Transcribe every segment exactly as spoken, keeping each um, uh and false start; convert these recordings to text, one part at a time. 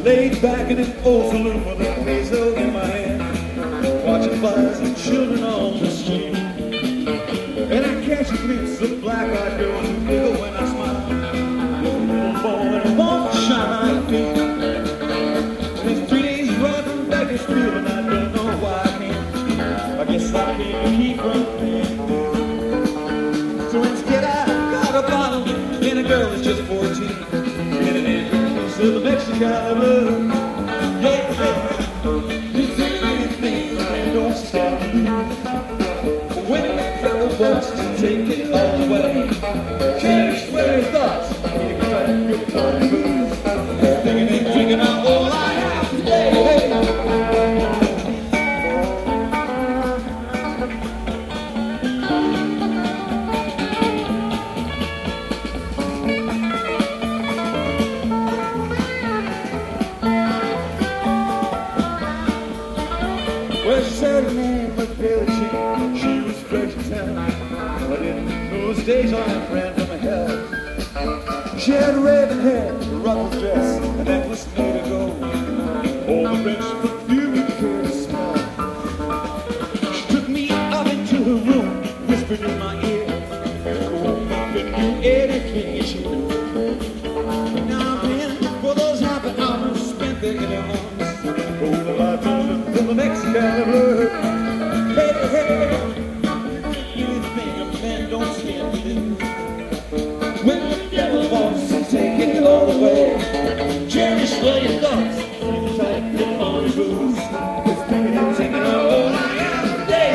laid back in an old saloon with a peso in my hand, watching flies and children on the street. And I catch a glimpse of black-eyed girls who giggle when I smile. Little boy, and won't shine my feet. And it's three days run from Bakersfield, and I don't know why I can't. I guess I can't keep running. So instead I got a bottle and a girl that's just fourteen, and an entrance to the Mexican love. Yeah, yeah. This ain't anything, man, don't stop. When the trouble wants to take it all away, change where your thoughts, you can your party booze. Thinking and drinking out all I have today. Well, she said her name was Billie Jean. She was fresh as hell, but in those days I had friends from hell. She had raven hair, a ruffled dress, a necklace made of gold, all the French perfume you could smell. She took me up into her room, whispered in my ear, "Oh, you can do anything she knew." Now I'm in for those happy hours spent there in her arms. Oh, the life of the Mexican love. Hey, hey, anything a man don't stand to do. When the devil wants to take it all away, cherish where your thoughts, keep tight, get on the booze. It's taking and taking all I have today.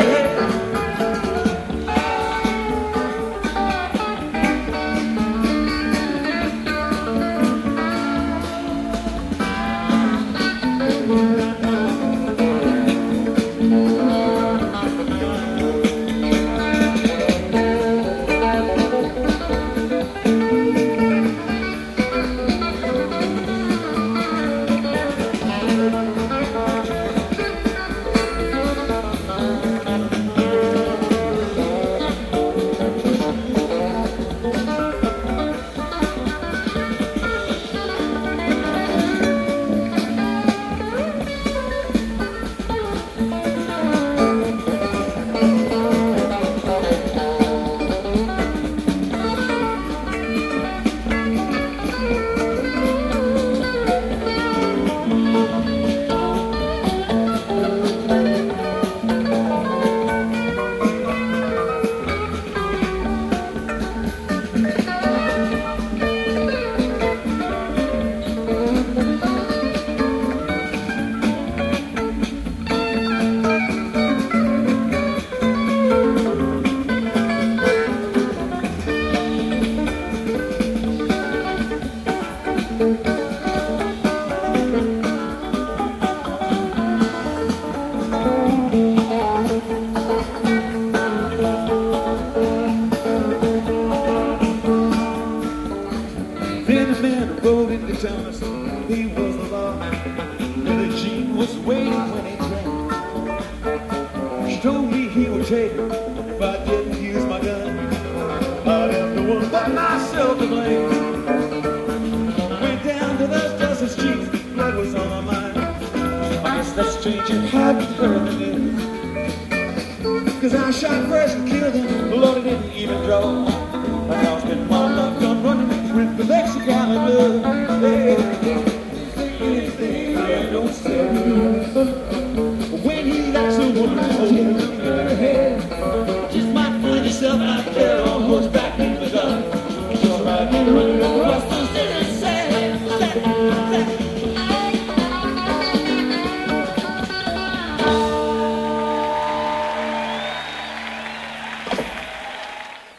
Then a man rode into town, he was the law. Billie Jean was waiting when he drank. She told me he would take her if I didn't use my gun. I'd have no one but myself to blame. Went down to the Dustin Street, blood was on my mind. I guess that stranger hadn't heard the news, 'cause I shot first and killed him, Lord, I didn't even draw. My house been mobbed up, done running with the Mexican love. Hey, anything I don't say. When he got so one, hold him in her head.